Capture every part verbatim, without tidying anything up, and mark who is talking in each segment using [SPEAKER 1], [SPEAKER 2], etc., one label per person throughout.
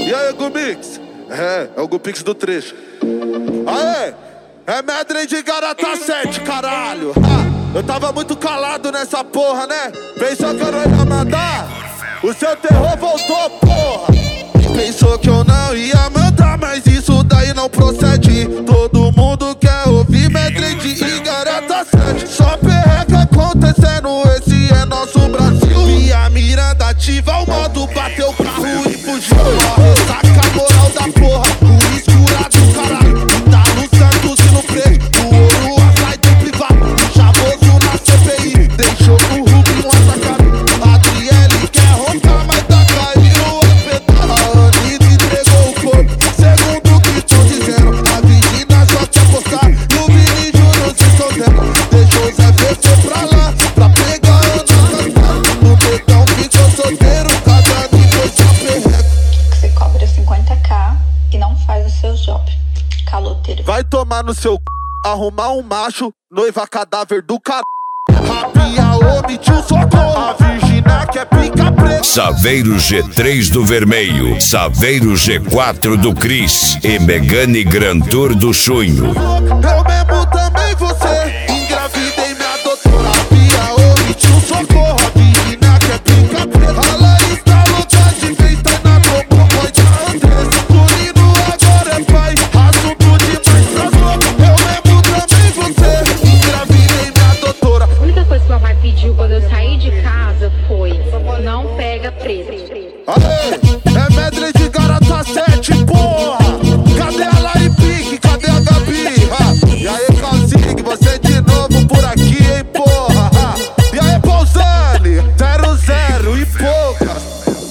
[SPEAKER 1] E aí, Gumix? É, é o Gupix do trecho. Aê! É medley de Garota sete, caralho. Ah, eu tava muito calado nessa porra, né? Pensou que eu não ia mandar? O seu terror voltou, porra. Pensou que eu não ia mandar, mas isso daí não procede. Todo mundo quer ouvir medley de Garota sete. Só perreca acontecendo, esse é nosso Brasil. E a Miranda ativa o modo, bateu o carro e fugiu. Ressaca a moral da porra, o escurado, caralho. Tá no Santos e no preto, do ouro a sai do privado. O chavoso na C P I, deixou o Rubinho atacado. A Adriele quer roncar, mas tá caindo o espetáculo. A Anitta entregou o corpo, segundo o que tão dizendo. A Virgínia só quer postar, e o Vini Júnior se escondendo. Deixou o Zé P C pra lá, pra pegar a nossa cara. O Betão ficou solteiro, cada nível só perreca.
[SPEAKER 2] Você cobra cinquenta k e não faz o seu job. Caloteiro.
[SPEAKER 1] Vai tomar no seu c... arrumar um macho, noiva cadáver do car... Rapia, omitiu socorro. A Virgínia quer pica preta.
[SPEAKER 3] Saveiro G três do Vermelho, Saveiro G quatro do Cris e Megane Grand Tour do Chunho.
[SPEAKER 1] Eu mesmo também você, engravidei minha doutora. Rapia, omitiu socorro. A Virgínia quer pica preta. A Laís tá louca de vez, tá na Globo, foi da Andressa. Turino agora é pai, assunto demais pras loucas. Eu mesmo também você, engravidei minha doutora.
[SPEAKER 4] A única coisa que mamãe pediu quando eu saí de casa foi: não pega preto.
[SPEAKER 1] Aê, é medley de Garota sete, porra. Cadê a Lari Pique? Cadê a Gabi? Ah, e aí, Calzig, você de novo por aqui, hein, porra? Ah, e aí, Pausani, zero zero e poucas.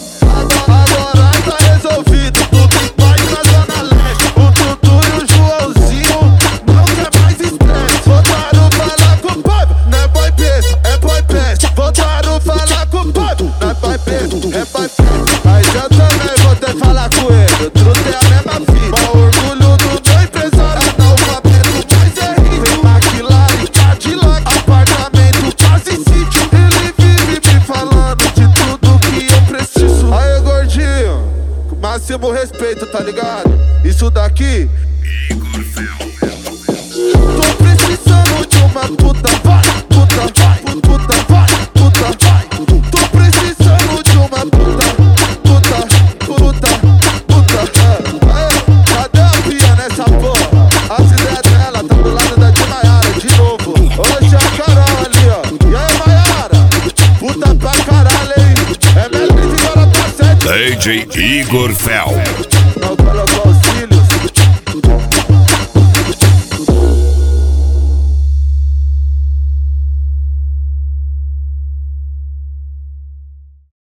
[SPEAKER 1] Agora tá resolvido, tudo em paz na Zona Leste. O Tutu e o Joãozinho não quer mais estresse. Voltaram falar com o povo, não é boy besta, é boy best. Voltaram falar com o povo, não é boy besta, é boy best. Mas eu também vou ter que falar com ele, o truto é a mesma fita. O orgulho do meu empresário é analfabeto, mas é rico. McLaren, Cadillac, apartamento, quase sítio. Ele vive me falando de tudo que eu preciso. Aê, gordinho, com máximo respeito, tá ligado? Isso daqui tô precisando de uma puta, vai, puta, vai, puta, vai, puta, vai. Tô precisando de uma puta, puta, puta, puta. Aê, cadê a Pia nessa porra? As ideias dela tá do lado da de Maiara, de novo. Hoje a Carol ali, ó. E aí, Maiara? Puta pra caralho, hein? É medley de Garota sete.
[SPEAKER 3] D J Igor Fel.
[SPEAKER 1] Não colocou